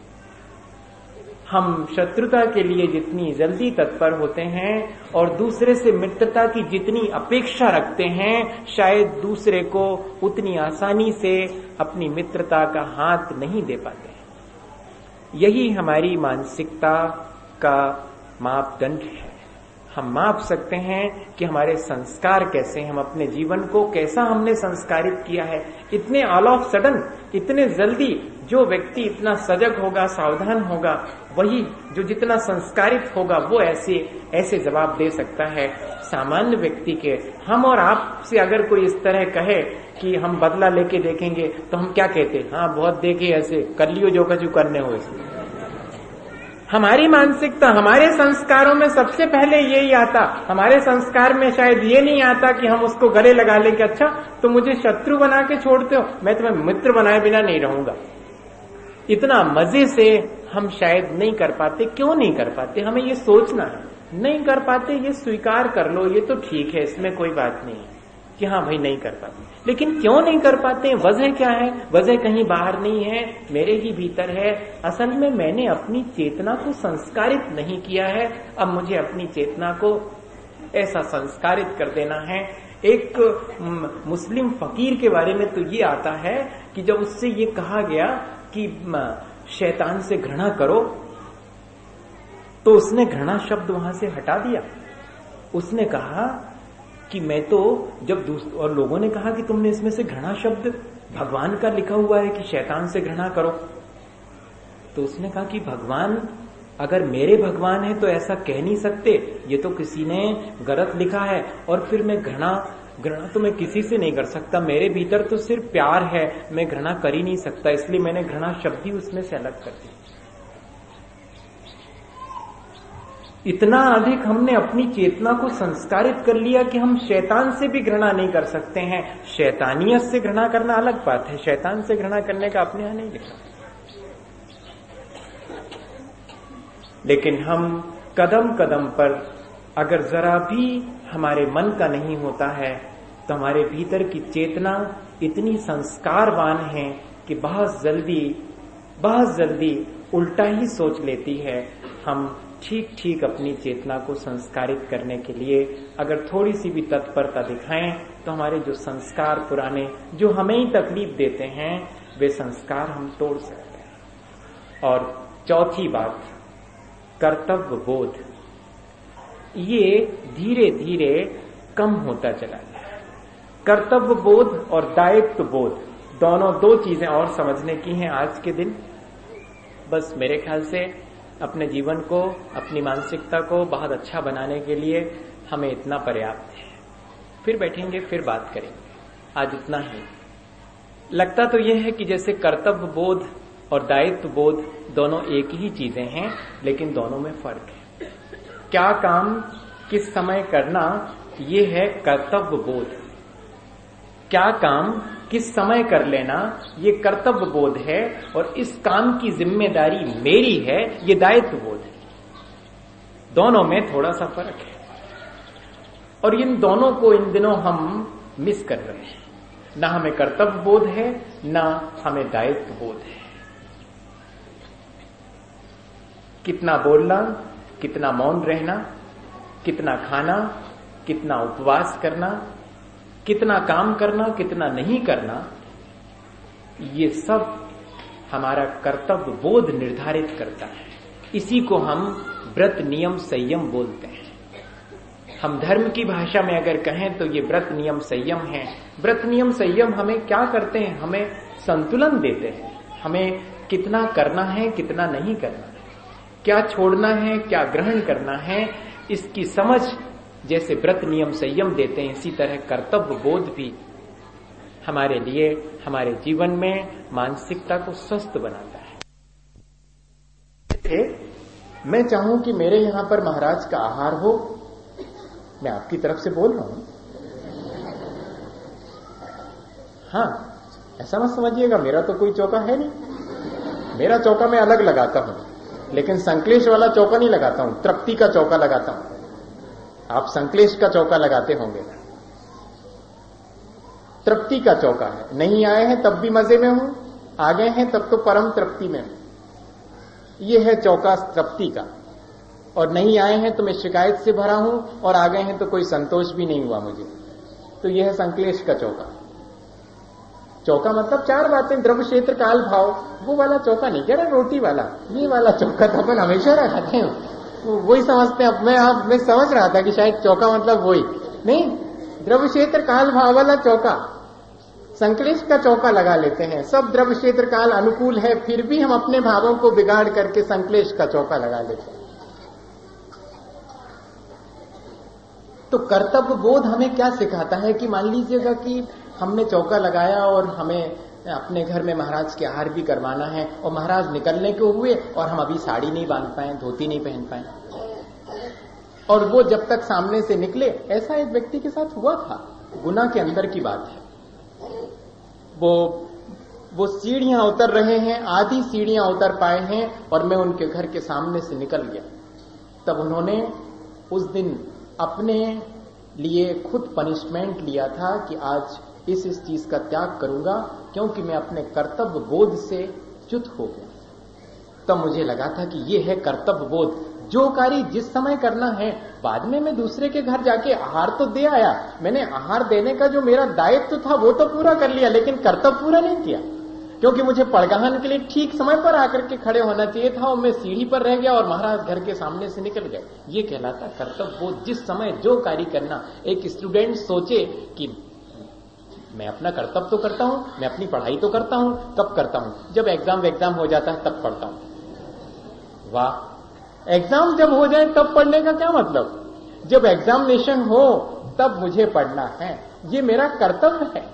हम शत्रुता के लिए जितनी जल्दी तत्पर होते हैं और दूसरे से मित्रता की जितनी अपेक्षा रखते हैं, शायद दूसरे को उतनी आसानी से अपनी मित्रता का हाथ नहीं दे पाते। यही हमारी मानसिकता का मापदंड है। हम माप सकते हैं कि हमारे संस्कार कैसे हैं, हम अपने जीवन को कैसा हमने संस्कारित किया है। इतने ऑल ऑफ सडन, इतने जल्दी जो व्यक्ति इतना सजग होगा, सावधान होगा, वही जो जितना संस्कारित होगा वो ऐसे जवाब दे सकता है। सामान्य व्यक्ति के, हम और आप से अगर कोई इस तरह कहे कि हम बदला लेके देखेंगे, तो हम क्या कहते? हाँ बहुत देखे, ऐसे कर लियो जो कछु करने हो। इसमें हमारी मानसिकता, हमारे संस्कारों में सबसे पहले यही आता। हमारे संस्कार में शायद ये नहीं आता कि हम उसको गले लगा लें कि अच्छा तो मुझे शत्रु बना के छोड़ते हो, मैं तुम्हें मित्र बनाए बिना नहीं रहूंगा। इतना मजे से हम शायद नहीं कर पाते। क्यों नहीं कर पाते? हमें ये सोचना है, नहीं कर पाते, ये स्वीकार कर लो, ये तो ठीक है, इसमें कोई बात नहीं कि हाँ भाई नहीं कर पाते। लेकिन क्यों नहीं कर पाते? वजह क्या है? वजह कहीं बाहर नहीं है, मेरे ही भीतर है। असल में मैंने अपनी चेतना को संस्कारित नहीं किया है। अब मुझे अपनी चेतना को ऐसा संस्कारित कर देना है। एक मुस्लिम फकीर के बारे में तो ये आता है कि जब उससे ये कहा गया कि शैतान से घृणा करो, तो उसने घृणा शब्द वहां से हटा दिया। उसने कहा कि मैं तो जब और लोगों ने कहा कि तुमने इसमें से घृणा शब्द, भगवान का लिखा हुआ है कि शैतान से घृणा करो, तो उसने कहा कि भगवान, अगर मेरे भगवान है तो ऐसा कह नहीं सकते, ये तो किसी ने गलत लिखा है। और फिर मैं घृणा तो मैं किसी से नहीं कर सकता, मेरे भीतर तो सिर्फ प्यार है, मैं घृणा कर ही नहीं सकता, इसलिए मैंने घृणा शब्द ही उसमें से अलग कर दिया। इतना अधिक हमने अपनी चेतना को संस्कारित कर लिया कि हम शैतान से भी घृणा नहीं कर सकते हैं। शैतानियत से घृणा करना अलग बात है, शैतान से घृणा करने का अपने यहां नहीं लिखा। लेकिन हम कदम कदम पर अगर जरा भी हमारे मन का नहीं होता है, तो हमारे भीतर की चेतना इतनी संस्कारवान है कि बहुत जल्दी उल्टा ही सोच लेती है। हम ठीक अपनी चेतना को संस्कारित करने के लिए अगर थोड़ी सी भी तत्परता दिखाएं, तो हमारे जो संस्कार पुराने जो हमें ही तकलीफ देते हैं, वे संस्कार हम तोड़ सकते हैं। और चौथी बात, कर्तव्य बोध, ये धीरे धीरे कम होता चला गया। कर्तव्य बोध और दायित्व बोध दोनों दो चीजें और समझने की हैं आज के दिन। बस मेरे ख्याल से अपने जीवन को, अपनी मानसिकता को बहुत अच्छा बनाने के लिए हमें इतना पर्याप्त है। फिर बैठेंगे, फिर बात करेंगे। आज इतना ही। लगता तो यह है कि जैसे कर्तव्य बोध और दायित्व बोध दोनों एक ही चीजें हैं, लेकिन दोनों में फर्क है। क्या काम किस समय करना, ये है कर्तव्य बोध। क्या काम किस समय कर लेना, ये कर्तव्य बोध है। और इस काम की जिम्मेदारी मेरी है, ये दायित्व बोध है। दोनों में थोड़ा सा फर्क है, और इन दोनों को इन दिनों हम मिस कर रहे हैं। ना हमें कर्तव्य बोध है, ना हमें दायित्व बोध है। कितना बोलना, कितना मौन रहना, कितना खाना, कितना उपवास करना, कितना काम करना, कितना नहीं करना, ये सब हमारा कर्तव्य बोध निर्धारित करता है। इसी को हम व्रत नियम संयम बोलते हैं। हम धर्म की भाषा में अगर कहें तो ये व्रत नियम संयम है। व्रत नियम संयम हमें क्या करते हैं? हमें संतुलन देते हैं। हमें कितना करना है, कितना नहीं करना है, क्या छोड़ना है, क्या ग्रहण करना है, इसकी समझ जैसे व्रत नियम संयम देते हैं, इसी तरह कर्तव्य बोध भी हमारे लिए, हमारे जीवन में मानसिकता को स्वस्थ बनाता है। मैं चाहूं कि मेरे यहां पर महाराज का आहार हो, मैं आपकी तरफ से बोल रहा हूं। हाँ, ऐसा मत समझिएगा मेरा तो कोई चौका है नहीं। मेरा चौका मैं अलग लगाता हूं, लेकिन संकलेश वाला चौका नहीं लगाता हूं, तृप्ति का चौका लगाता हूं। आप संकलेश का चौका लगाते होंगे, तृप्ति का चौका है। नहीं आए हैं तब भी मजे में हूं, आ गए हैं तब तो परम तृप्ति में हूं। ये है चौका तृप्ति का। और नहीं आए हैं तो मैं शिकायत से भरा हूं, और आ गए हैं तो कोई संतोष भी नहीं हुआ मुझे, तो यह है संकलेश का चौका। चौका मतलब चार बातें, द्रव्य क्षेत्र काल भाव, वो वाला चौका नहीं कह रहा, रोटी वाला, ये वाला चौका तो अपन हमेशा रखाते हैं। वही समझते हैं। मैं समझ रहा था कि शायद चौका मतलब वही नहीं, द्रव्य क्षेत्र काल भाव वाला चौका, संक्लेश का चौका लगा लेते हैं। सब द्रव्य क्षेत्र काल अनुकूल है, फिर भी हम अपने भावों को बिगाड़ करके संक्लेश का चौका लगा लेते हैं। तो कर्तव्य बोध हमें क्या सिखाता है कि मान लीजिएगा कि हमने चौका लगाया और हमें अपने घर में महाराज के आहार भी करवाना है और महाराज निकलने को हुए और हम अभी साड़ी नहीं बांध पाए, धोती नहीं पहन पाए, और वो जब तक सामने से निकले, ऐसा एक व्यक्ति के साथ हुआ था, गुना के अंदर की बात है। वो सीढ़ियां उतर रहे हैं, आधी सीढ़ियां उतर पाए हैं और मैं उनके घर के सामने से निकल गया। तब उन्होंने उस दिन अपने लिए खुद पनिशमेंट लिया था कि आज इस चीज का त्याग करूंगा, क्योंकि मैं अपने कर्तव्य बोध से च्युत हो गया। तब मुझे लगा था कि ये है कर्तव्य बोध। जो कार्य जिस समय करना है, बाद में मैं दूसरे के घर जाके आहार तो दे आया, मैंने आहार देने का जो मेरा दायित्व था वो तो पूरा कर लिया, लेकिन कर्तव्य पूरा नहीं किया, क्योंकि मुझे पड़गाहन के लिए ठीक समय पर आकर के खड़े होना चाहिए था और मैं सीढ़ी पर रह गया और महाराज घर के सामने से निकल गए। ये कहलाता कर्तव्य बोध। जिस समय जो कार्य करना, एक स्टूडेंट सोचे कि मैं अपना कर्तव्य तो करता हूं, मैं अपनी पढ़ाई तो करता हूं, कब करता हूं? जब एग्जाम हो जाता है तब पढ़ता हूं। वाह, एग्जाम जब हो जाए तब पढ़ने का क्या मतलब? जब एग्जामिनेशन हो तब मुझे पढ़ना है, ये मेरा कर्तव्य है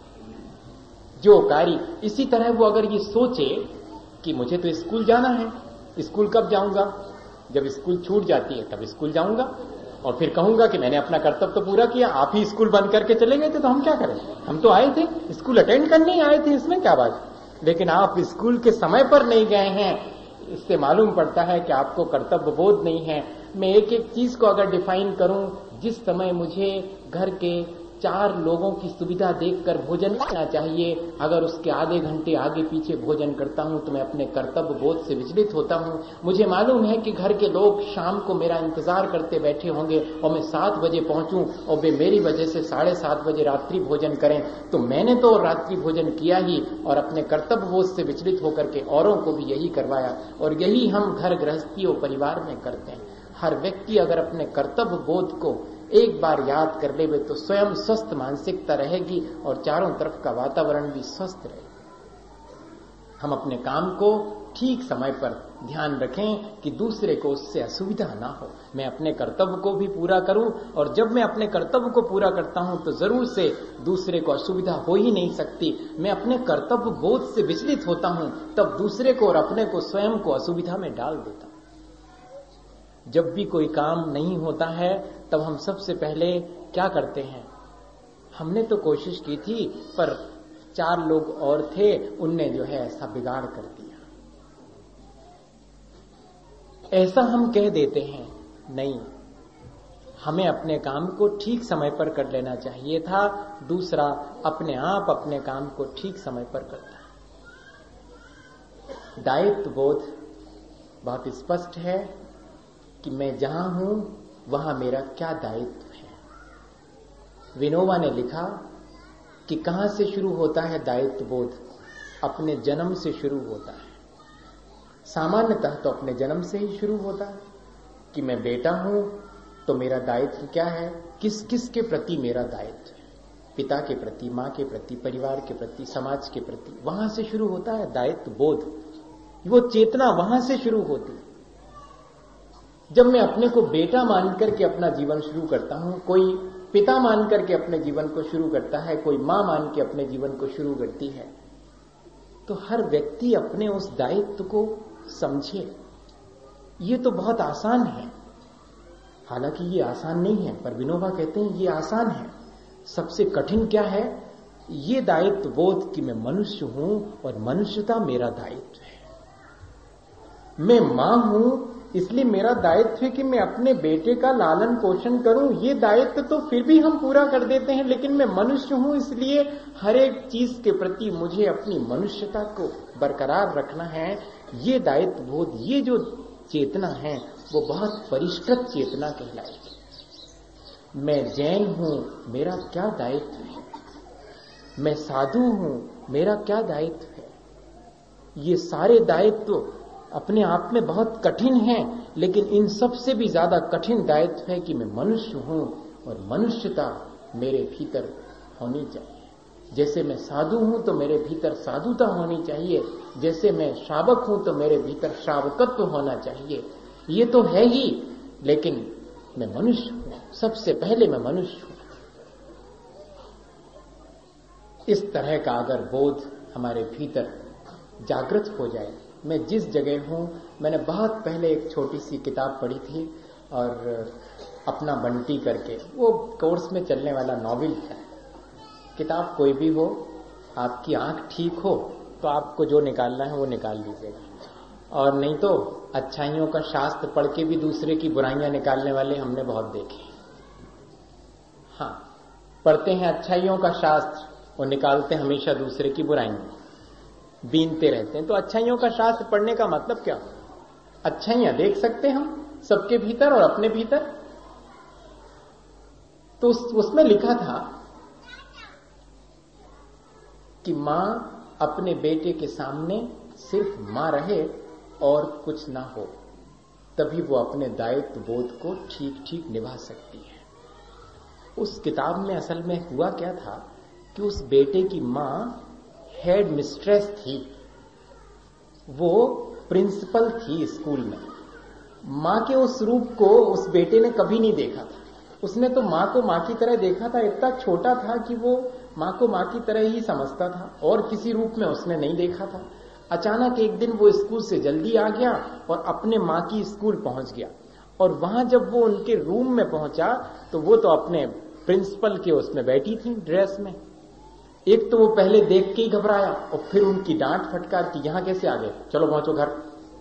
जो कार्य। इसी तरह वो अगर ये सोचे कि मुझे तो स्कूल जाना है, स्कूल कब जाऊंगा? जब स्कूल छूट जाती है तब स्कूल जाऊंगा और फिर कहूंगा कि मैंने अपना कर्तव्य तो पूरा किया, आप ही स्कूल बंद करके चले गए थे तो हम क्या करें? हम तो आए थे, स्कूल अटेंड करने ही आए थे, इसमें क्या बात? लेकिन आप स्कूल के समय पर नहीं गए हैं, इससे मालूम पड़ता है कि आपको कर्तव्य बोध नहीं है। मैं एक एक चीज को अगर डिफाइन करूं, जिस समय मुझे घर के 4 लोगों की सुविधा देखकर भोजन करना चाहिए, अगर उसके आधे घंटे आगे पीछे भोजन करता हूं तो मैं अपने कर्तव्य बोध से विचलित होता हूं। मुझे मालूम है कि घर के लोग शाम को मेरा इंतजार करते बैठे होंगे और मैं 7 बजे पहुंचूं और वे मेरी वजह से 7:30 बजे रात्रि भोजन करें, तो मैंने तो रात्रि भोजन किया ही और अपने कर्तव्य बोध से विचलित होकर के औरों को भी यही करवाया। और यही हम घर गृहस्थी और परिवार में करते हैं। हर व्यक्ति अगर अपने कर्तव्य बोध को एक बार याद कर ले तो स्वयं स्वस्थ मानसिकता रहेगी और चारों तरफ का वातावरण भी स्वस्थ रहेगा। हम अपने काम को ठीक समय पर ध्यान रखें कि दूसरे को उससे असुविधा ना हो। मैं अपने कर्तव्य को भी पूरा करूं और जब मैं अपने कर्तव्य को पूरा करता हूं तो जरूर से दूसरे को असुविधा हो ही नहीं सकती। मैं अपने कर्तव्य बोध से विचलित होता हूं तब दूसरे को और अपने को स्वयं को असुविधा में डाल देता हूं। जब भी कोई काम नहीं होता है तब हम सबसे पहले क्या करते हैं? हमने तो कोशिश की थी पर 4 लोग और थे, उनने जो है ऐसा बिगाड़ कर दिया, ऐसा हम कह देते हैं। नहीं, हमें अपने काम को ठीक समय पर कर लेना चाहिए था। दूसरा अपने आप अपने काम को ठीक समय पर करता है। दायित्व बोध बहुत स्पष्ट है कि मैं जहां हूं वहां मेरा क्या दायित्व है। विनोबा ने लिखा कि कहां से शुरू होता है दायित्व बोध? अपने जन्म से शुरू होता है। सामान्यतः तो अपने जन्म से ही शुरू होता है कि मैं बेटा हूं तो मेरा दायित्व क्या है, किस किस के प्रति मेरा दायित्व है, पिता के प्रति, मां के प्रति, परिवार के प्रति, समाज के प्रति। वहां से शुरू होता है दायित्व बोध। वो चेतना वहां से शुरू होती है। जब मैं अपने को बेटा मान करके अपना जीवन शुरू करता हूं, कोई पिता मान करके अपने जीवन को शुरू करता है, कोई मां मान के अपने जीवन को शुरू करती है, तो हर व्यक्ति अपने उस दायित्व को समझे। ये तो बहुत आसान है, हालांकि ये आसान नहीं है, पर विनोबा कहते हैं ये आसान है। सबसे कठिन क्या है? ये दायित्व बोध कि मैं मनुष्य हूं और मनुष्यता मेरा दायित्व है। मैं मां हूं इसलिए मेरा दायित्व है कि मैं अपने बेटे का लालन पोषण करूं। ये दायित्व तो फिर भी हम पूरा कर देते हैं, लेकिन मैं मनुष्य हूं इसलिए हर एक चीज के प्रति मुझे अपनी मनुष्यता को बरकरार रखना है। ये दायित्व बोध, ये जो चेतना है वो बहुत परिष्कृत चेतना कहलाएगी। मैं जैन हूं, मेरा क्या दायित्व है? मैं साधु हूं, मेरा क्या दायित्व है? ये सारे दायित्व अपने आप में बहुत कठिन हैं, लेकिन इन सबसे भी ज्यादा कठिन दायित्व है कि मैं मनुष्य हूं और मनुष्यता मेरे भीतर होनी चाहिए। जैसे मैं साधु हूं तो मेरे भीतर साधुता होनी चाहिए, जैसे मैं श्रावक हूं तो मेरे भीतर श्रावकत्व होना चाहिए। ये तो है ही, लेकिन मैं मनुष्य हूं, सबसे पहले मैं मनुष्य हूं। इस तरह का अगर बोध हमारे भीतर जागृत हो जाए, मैं जिस जगह हूं, मैंने बहुत पहले एक छोटी सी किताब पढ़ी थी और अपना बंटी करके, वो कोर्स में चलने वाला नॉवेल है। किताब कोई भी हो, आपकी आंख ठीक हो तो आपको जो निकालना है वो निकाल लीजिएगा, और नहीं तो अच्छाइयों का शास्त्र पढ़ के भी दूसरे की बुराइयां निकालने वाले हमने बहुत देखे। हाँ, पढ़ते हैं अच्छाइयों का शास्त्र और निकालते हमेशा दूसरे की बुराइयां, बीनते रहते हैं। तो अच्छाइयों का शास्त्र पढ़ने का मतलब क्या? अच्छाइयां देख सकते हैं हम सबके भीतर और अपने भीतर। तो उसमें लिखा था कि मां अपने बेटे के सामने सिर्फ मां रहे और कुछ ना हो, तभी वो अपने दायित्व बोध को ठीक ठीक निभा सकती है। उस किताब में असल में हुआ क्या था कि उस बेटे की मां हेड मिस्ट्रेस थी, वो प्रिंसिपल थी स्कूल में। मां के उस रूप को उस बेटे ने कभी नहीं देखा था। उसने तो मां को मां की तरह देखा था, इतना छोटा था कि वो मां को मां की तरह ही समझता था और किसी रूप में उसने नहीं देखा था। अचानक एक दिन वो स्कूल से जल्दी आ गया और अपने मां की स्कूल पहुंच गया, और वहां जब वो उनके रूम में पहुंचा तो वो तो अपने प्रिंसिपल के उसमें बैठी थी ड्रेस में। एक तो वो पहले देख के ही घबराया और फिर उनकी डांट फटकार कि यहां कैसे आ गए, चलो पहुंचो घर।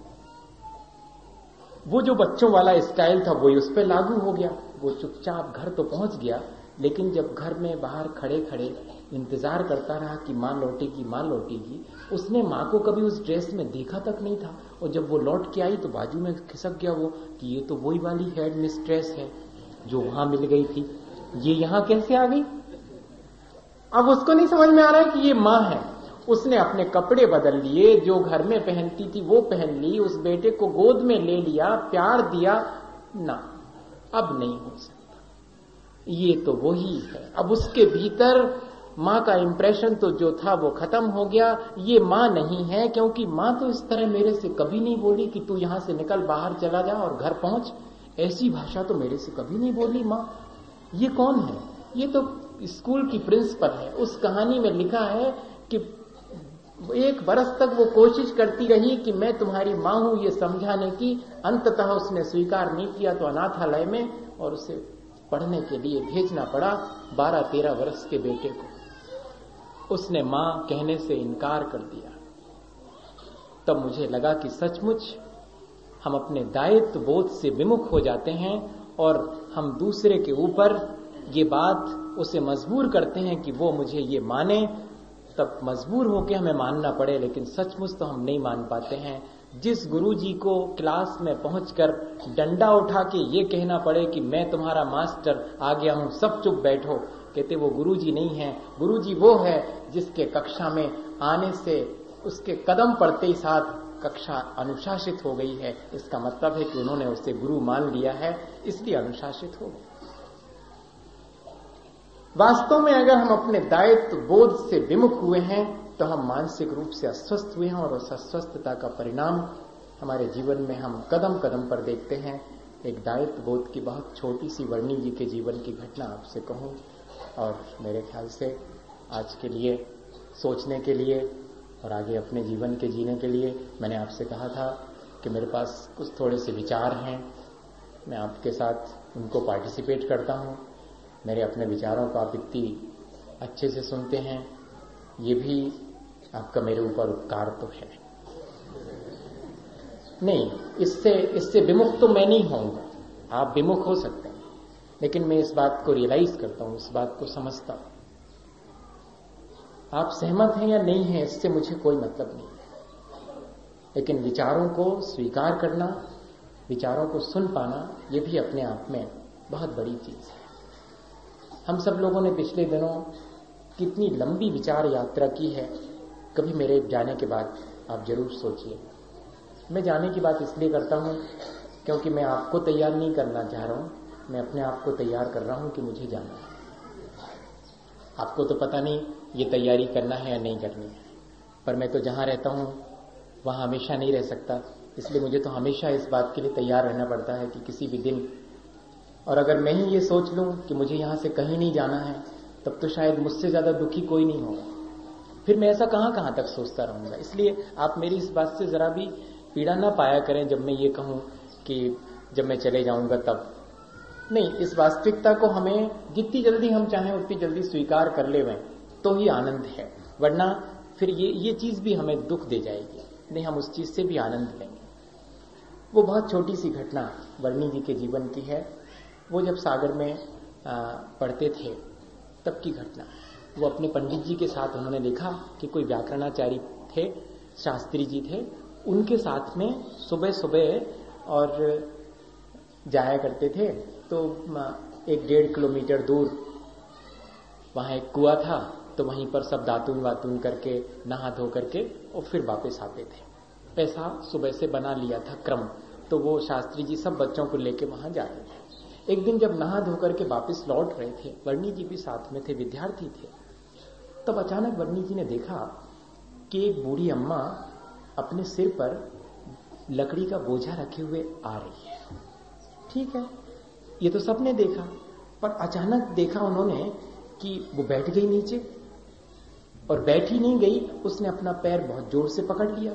वो जो बच्चों वाला स्टाइल था वही उस पर लागू हो गया। वो चुपचाप घर तो पहुंच गया, लेकिन जब घर में बाहर खड़े खड़े इंतजार करता रहा कि मां लौटेगी मां लौटेगी, उसने मां को कभी उस ड्रेस में देखा तक नहीं था। और जब वो लौट के आई तो बाजू में खिसक गया वो कि ये तो वही वाली हेड मिस्ट्रेस है जो वहां मिल गई थी, ये यहां कैसे आ गई। अब उसको नहीं समझ में आ रहा है कि ये मां है। उसने अपने कपड़े बदल लिए, जो घर में पहनती थी वो पहन ली, उस बेटे को गोद में ले लिया, प्यार दिया ना, अब नहीं हो सकता। ये तो वही है। अब उसके भीतर मां का इंप्रेशन तो जो था वो खत्म हो गया। ये मां नहीं है, क्योंकि मां तो इस तरह मेरे से कभी नहीं बोली कि तू यहां से निकल, बाहर चला जा और घर पहुंच। ऐसी भाषा तो मेरे से कभी नहीं बोली मां। ये कौन है? ये तो स्कूल की प्रिंसिपल है। उस कहानी में लिखा है कि 1 बरस तक वो कोशिश करती रही कि मैं तुम्हारी मां हूं ये समझाने की, अंततः उसने स्वीकार नहीं किया तो अनाथालय में और उसे पढ़ने के लिए भेजना पड़ा 12-13 वर्ष के बेटे को। उसने मां कहने से इनकार कर दिया। तब मुझे लगा कि सचमुच हम अपने दायित्व बोध से विमुख हो जाते हैं और हम दूसरे के ऊपर ये बात उसे मजबूर करते हैं कि वो मुझे ये माने, तब मजबूर होकर हमें मानना पड़े, लेकिन सचमुच तो हम नहीं मान पाते हैं। जिस गुरुजी को क्लास में पहुंचकर डंडा उठा के ये कहना पड़े कि मैं तुम्हारा मास्टर आ गया हूं, सब चुप बैठो, कहते वो गुरुजी नहीं है। गुरुजी वो है जिसके कक्षा में आने से उसके कदम पड़ते ही साथ कक्षा अनुशासित हो गई है। इसका मतलब है कि उन्होंने उसे गुरु मान लिया है, इसलिए अनुशासित हो गई। वास्तव में अगर हम अपने दायित्व बोध से विमुख हुए हैं तो हम मानसिक रूप से अस्वस्थ हुए हैं, और उस अस्वस्थता का परिणाम हमारे जीवन में हम कदम कदम पर देखते हैं। एक दायित्व बोध की बहुत छोटी सी वर्णी जी के जीवन की घटना आपसे कहूं, और मेरे ख्याल से आज के लिए सोचने के लिए और आगे अपने जीवन के जीने के लिए मैंने आपसे कहा था कि मेरे पास कुछ थोड़े से विचार हैं, मैं आपके साथ उनको पार्टिसिपेट करता हूं। मेरे अपने विचारों को आप इतनी अच्छे से सुनते हैं, ये भी आपका मेरे ऊपर उपकार तो है। नहीं, इससे विमुख तो मैं नहीं होऊंगा, आप विमुख हो सकते हैं, लेकिन मैं इस बात को रियलाइज करता हूं, इस बात को समझता हूं। आप सहमत हैं या नहीं हैं इससे मुझे कोई मतलब नहीं है, लेकिन विचारों को स्वीकार करना, विचारों को सुन पाना, ये भी अपने आप में बहुत बड़ी चीज है। हम सब लोगों ने पिछले दिनों कितनी लंबी विचार यात्रा की है, कभी मेरे जाने के बाद आप जरूर सोचिए। मैं जाने की बात इसलिए करता हूं क्योंकि मैं आपको तैयार नहीं करना चाह रहा हूं, मैं अपने आप को तैयार कर रहा हूं कि मुझे जाना है। आपको तो पता नहीं ये तैयारी करना है या नहीं करनी है, पर मैं तो जहां रहता हूं वहां हमेशा नहीं रह सकता, इसलिए मुझे तो हमेशा इस बात के लिए तैयार रहना पड़ता है कि किसी भी दिन, और अगर मैं ही ये सोच लूं कि मुझे यहां से कहीं नहीं जाना है, तब तो शायद मुझसे ज्यादा दुखी कोई नहीं होगा। फिर मैं ऐसा कहां तक सोचता रहूंगा। इसलिए आप मेरी इस बात से जरा भी पीड़ा ना पाया करें जब मैं ये कहूं कि जब मैं चले जाऊंगा तब। नहीं, इस वास्तविकता को हमें जितनी जल्दी हम चाहें उतनी जल्दी स्वीकार कर ले तो ही आनंद है, वरना फिर ये चीज भी हमें दुख दे जाएगी। नहीं, हम उस चीज से भी आनंद लेंगे। वो बहुत छोटी सी घटना वर्णी जी के जीवन की है। वो जब सागर में पढ़ते थे तब की घटना। वो अपने पंडित जी के साथ उन्होंने देखा कि कोई व्याकरणाचार्य थे, शास्त्री जी थे, उनके साथ में सुबह सुबह और जाया करते थे। तो 1-1.5 किलोमीटर दूर वहां एक कुआं था, तो वहीं पर सब दातून वातून करके नहा धो करके और फिर वापस आते थे। ऐसा सुबह से बना लिया था क्रम। तो वो शास्त्री जी सब बच्चों को लेके वहां जा रहे थे। एक दिन जब नहा धो करके वापस लौट रहे थे, वर्णी जी भी साथ में थे, विद्यार्थी थे, तब अचानक वर्णी जी ने देखा कि एक बूढ़ी अम्मा अपने सिर पर लकड़ी का बोझा रखे हुए आ रही है। ठीक है, ये तो सबने देखा, पर अचानक देखा उन्होंने कि वो बैठ गई नीचे, और बैठी नहीं गई, उसने अपना पैर बहुत जोर से पकड़ लिया।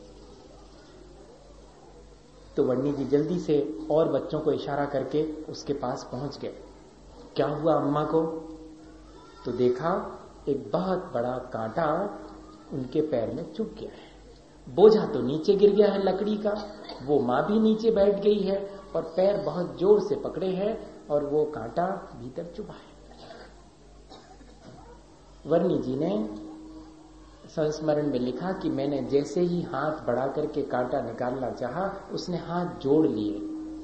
तो वर्णी जी जल्दी से और बच्चों को इशारा करके उसके पास पहुंच गए। क्या हुआ अम्मा को? तो देखा एक बहुत बड़ा कांटा उनके पैर में चुभ गया है। बोझा तो नीचे गिर गया है लकड़ी का, वो मां भी नीचे बैठ गई है और पैर बहुत जोर से पकड़े हैं और वो कांटा भीतर चुभा है। वर्णी जी ने संस्मरण में लिखा कि मैंने जैसे ही हाथ बढ़ा करके कांटा निकालना चाहा, उसने हाथ जोड़ लिए।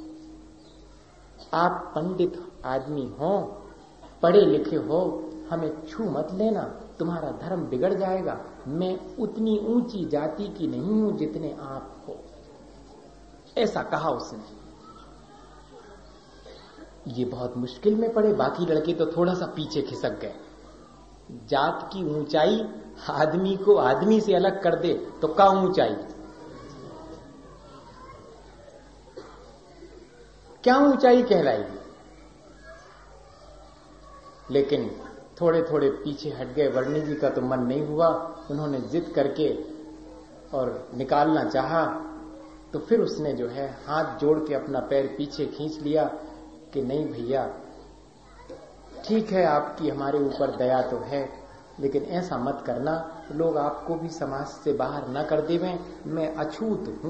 आप पंडित आदमी हो, पढ़े लिखे हो, हमें छू मत लेना, तुम्हारा धर्म बिगड़ जाएगा। मैं उतनी ऊंची जाति की नहीं हूं जितने आप हो, ऐसा कहा उसने। ये बहुत मुश्किल में पड़े। बाकी लड़के तो थोड़ा सा पीछे खिसक गए। जात की ऊंचाई आदमी को आदमी से अलग कर दे तो क्या ऊंचाई, क्या ऊंचाई कहलाएगी। लेकिन थोड़े थोड़े पीछे हट गए। वर्णी जी का तो मन नहीं हुआ, उन्होंने जिद करके और निकालना चाहा, तो फिर उसने जो है हाथ जोड़ के अपना पैर पीछे खींच लिया कि नहीं भैया, ठीक है आपकी हमारे ऊपर दया तो है, लेकिन ऐसा मत करना, लोग आपको भी समाज से बाहर न कर देवें, मैं अछूत हूं।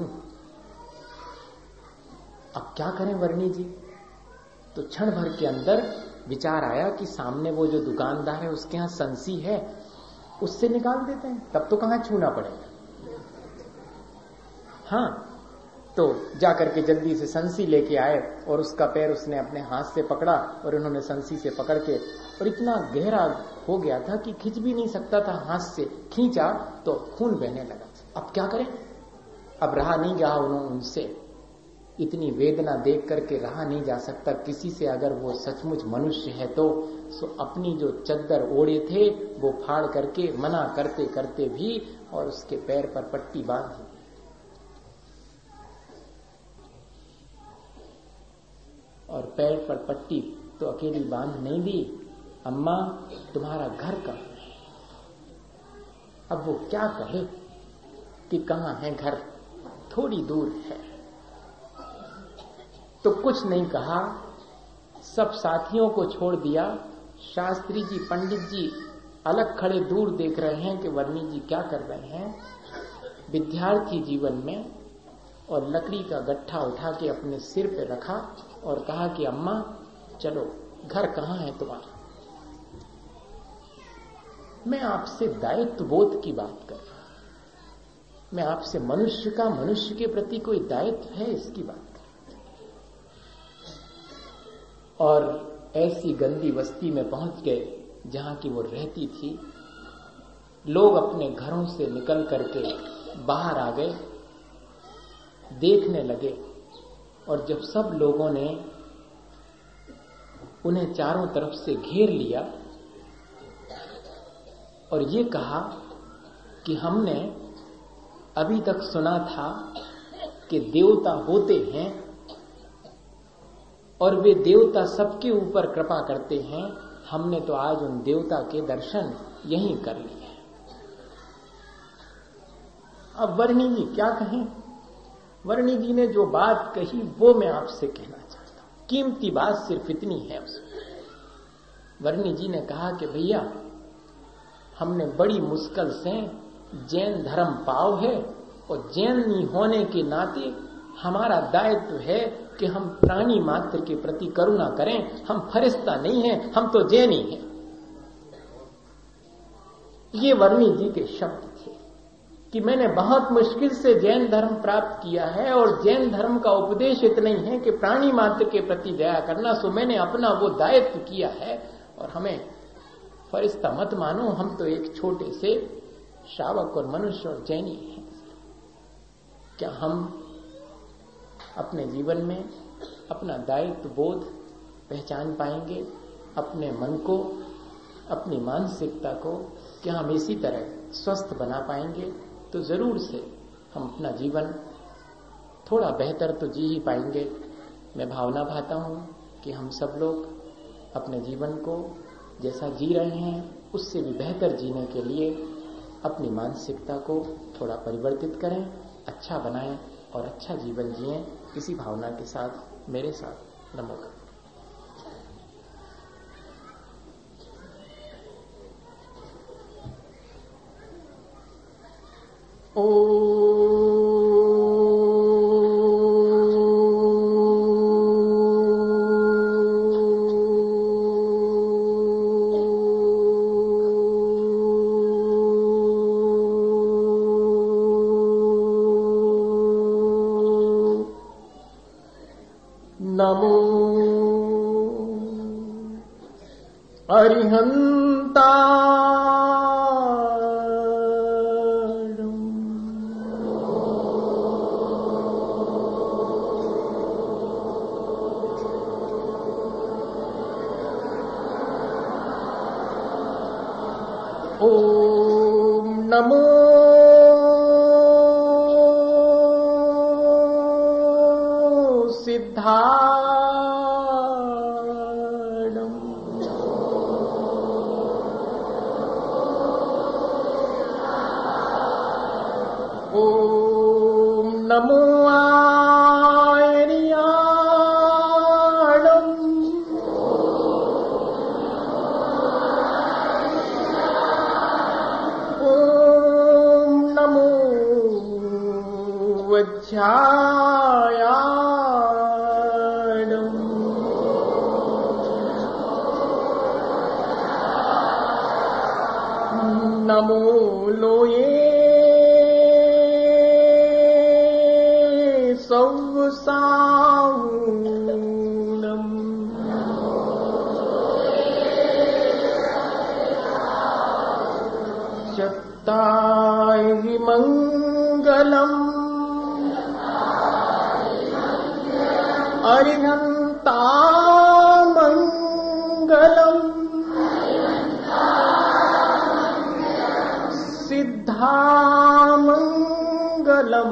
अब क्या करें वर्णी जी? तो क्षण भर के अंदर विचार आया कि सामने वो जो दुकानदार है उसके यहां संसी है, उससे निकाल देते हैं, तब तो कहां छूना पड़ेगा। हाँ, तो जाकर के जल्दी से संसी लेके आए और उसका पैर उसने अपने हाथ से पकड़ा और उन्होंने संसी से पकड़ के, और इतना गहरा हो गया था कि खींच भी नहीं सकता था, हाथ से खींचा तो खून बहने लगा। अब क्या करें? अब रहा नहीं गया उनसे, इतनी वेदना देख करके रहा नहीं जा सकता किसी से। अगर वो सचमुच मनुष्य है तो अपनी जो चद्दर ओढ़े थे वो फाड़ करके मना करते करते भी और उसके पैर पर पट्टी बांधी। और पैर पर पट्टी तो अकेली बांध नहीं दी, अम्मा तुम्हारा घर कहां है? अब वो क्या कहे कि कहां है घर, थोड़ी दूर है। तो कुछ नहीं कहा, सब साथियों को छोड़ दिया। शास्त्री जी, पंडित जी अलग खड़े दूर देख रहे हैं कि वर्णी जी क्या कर रहे हैं विद्यार्थी जीवन में, और लकड़ी का गट्ठा उठा के अपने सिर पे रखा और कहा कि अम्मा चलो, घर कहां है तुम्हारा? मैं आपसे दायित्व बोध की बात कर रहा हूं, मैं आपसे मनुष्य का मनुष्य के प्रति कोई दायित्व है इसकी बात कर। और ऐसी गंदी बस्ती में पहुंच गए जहां की वो रहती थी। लोग अपने घरों से निकल करके बाहर आ गए, देखने लगे और जब सब लोगों ने उन्हें चारों तरफ से घेर लिया और ये कहा कि हमने अभी तक सुना था कि देवता होते हैं और वे देवता सबके ऊपर कृपा करते हैं, हमने तो आज उन देवता के दर्शन यहीं कर लिए। अब वर्णी जी क्या कहें? वर्णी जी ने जो बात कही वो मैं आपसे कहना चाहता हूं। कीमती बात सिर्फ इतनी है उसमें। वर्णी जी ने कहा कि भैया, हमने बड़ी मुश्किल से जैन धर्म पाव है और जैनी होने के नाते हमारा दायित्व है कि हम प्राणी मात्र के प्रति करुणा करें। हम फरिश्ता नहीं हैं, हम तो जैनी हैं। ये वर्णी जी के शब्द थे कि मैंने बहुत मुश्किल से जैन धर्म प्राप्त किया है और जैन धर्म का उपदेश इतना ही है कि प्राणी मात्र के प्रति दया करना। सो मैंने अपना वो दायित्व किया है और हमें फरिश्ता मत मानो, हम तो एक छोटे से शावक और मनुष्य और जैनी हैं। क्या हम अपने जीवन में अपना दायित्व बोध पहचान पाएंगे? अपने मन को, अपनी मानसिकता को क्या हम इसी तरह स्वस्थ बना पाएंगे? तो जरूर से हम अपना जीवन थोड़ा बेहतर तो जी ही पाएंगे। मैं भावना भाता हूं कि हम सब लोग अपने जीवन को जैसा जी रहे हैं उससे भी बेहतर जीने के लिए अपनी मानसिकता को थोड़ा परिवर्तित करें, अच्छा बनाएं और अच्छा जीवन जिएं। इसी भावना के साथ मेरे साथ नमो। नमो अरिहंता ओम नमो सिद्धार्णम। ओम नमो आर्याणम। ओम नमो वज्रायाणम। नमो लोये सौसाऊणम। चत्ताय मंगलम अरिहंता मंगलम। सिद्धा मंगलम।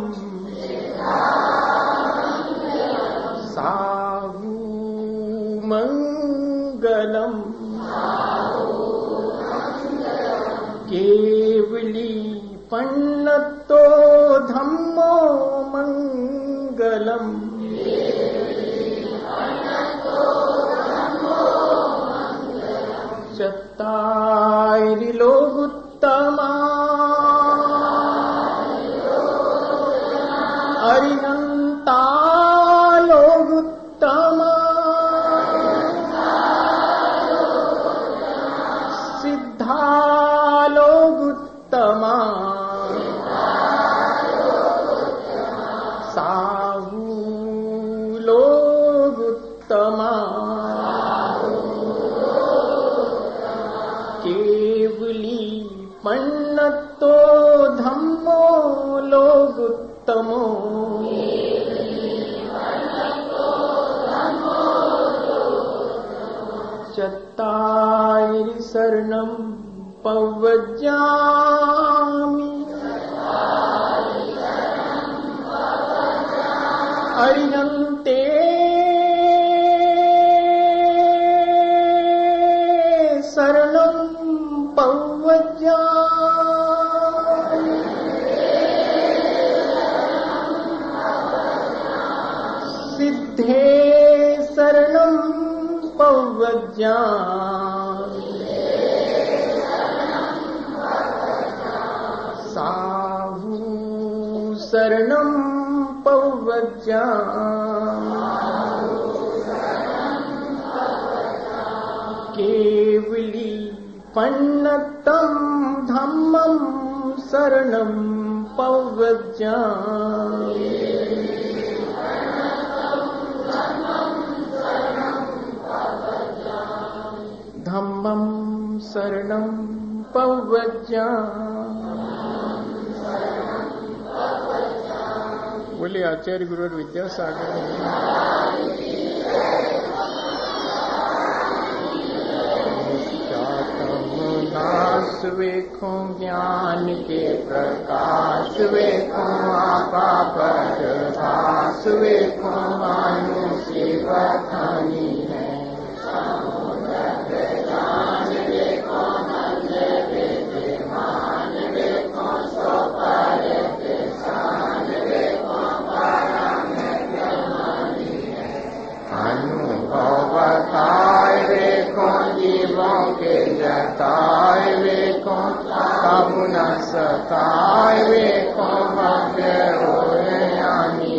साहू मंगलम। केवली पन्नतो धम्मो मंगलम। चत्तारि लोगुत्तमा अरिहंता लोगुत्तमा। सिद्धा लोगुत्तमा। साहू लोगुत्तमा। केवली पन्नतो धम्मो लोगुत्तमो। शरणं पव्वजामि अरिहन्ते शरणं पव्वजामि सिद्धे शरणं पव्वजामि साहु शरणं पव्वजामि केवली पन्नतं धम्मं शरणं पव्वजामि धम्मं शरणं पव्वजामि। बोले आचार्य गुरु विद्यासागर नाश वेखो ज्ञान के प्रकाश वेखो आपा प्रकाश वेखो मानुष्य बखानी है अनुभवताय वेखो जीवों के जताय वेखो तब न सताय वेखो भव्य और ज्ञानी